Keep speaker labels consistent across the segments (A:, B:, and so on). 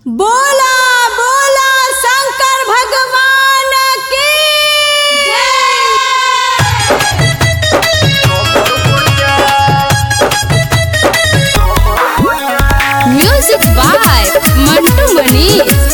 A: बोला बोला शंकर भगवान की जय। Music by Mantu Manish.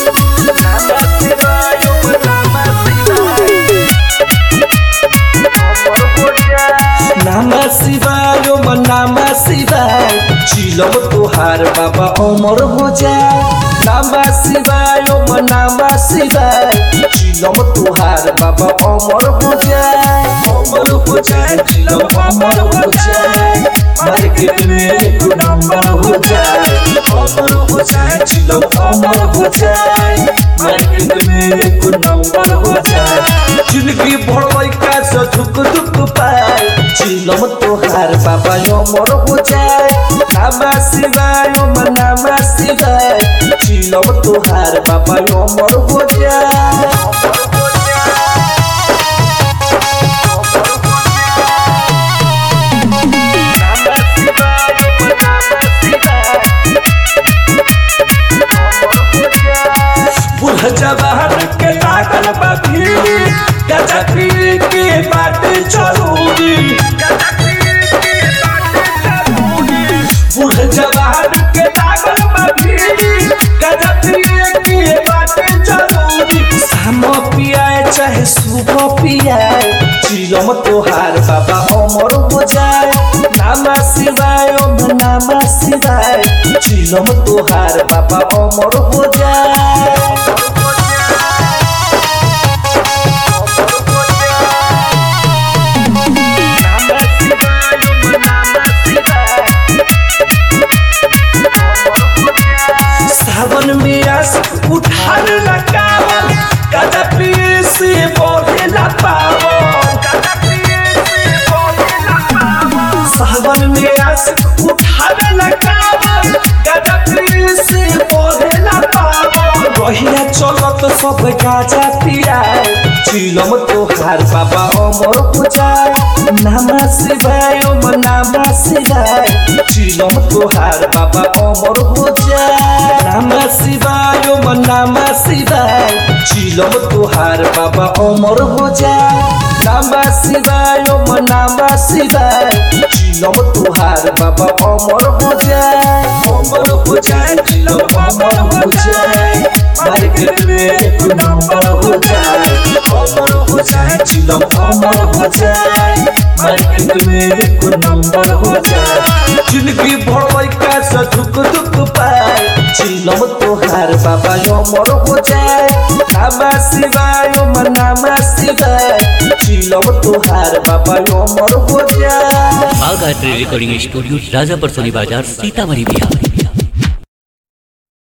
B: नमः शिवाय ओम नमः शिवाय चिलम तोहार बाबा अमर हो जाए। नमः शिवाय ओम नमः शिवाय चिलम तोहार बाबा अमर हो जाए। अमर हो जाए चिलम अमर हो जाए। मार्केट में एक नंबर हो जाए। अमर हो जाए चिलम अमर हो जाए। मार्केट में एक नंबर हो जाए। जिंदगी भर लइका से झुक झुक पाए। चिलम तोहार बाबा अमर हो जाए। नमः शिवाय ओम नमः शिवाय चिलम तोहार बाबा अमर हो जाए। बुढ़ जवान के लागल बा भीड़। गजा पीर के बाटे जरूरी। बुढ़ जवान के लागल बा भीड़। गजा पीर के बाटे जरूरी। शाम पियाए चाहे सुबह पियाए। चिलम तोहार बाबा अमर हो जाए। नमः शिवाय ओम नमः शिवाय चिलम तोहार बाबा अमर हो जाए। सावन में आस उठार लगावल। गजा पीर से बोले ना पावल। सावन में आस उठार लगावल। गजा पीर से बोले ना पावल। रहिया चलत सब गाजा पियाए। चिलम तोहार बाबा अमर हो जाए। नमः शिवाय ओम नमः शिवाय चिलम तोहार बाबा अमर हो जाए। नमः शिवाय ओम नमः शिवाय चिलम तोहार बाबा अमर हो जाए। नमः शिवाय ओम नमः शिवाय चिलम तोहार बाबा अमर हो जाए। अमर हो जाए चिलम अमर हो जाए। मार्केट में एक नंबर हो जाए। अमर हो जाए चिलम अमर हो जाए। मार्केट में एक नंबर हो जाए। जिंदगी भर लइका से झुक झुक पाए। चिलम तोहार बाबा अमर हो जाए। नमः शिवाय ओम नमः शिवाय चिलम तोहार बाबा अमर हो जाए।
C: बागायत्री रिकॉर्डिंग स्टूडियो राजापुर सोनी बाजार सीतामढ़ी बिहार।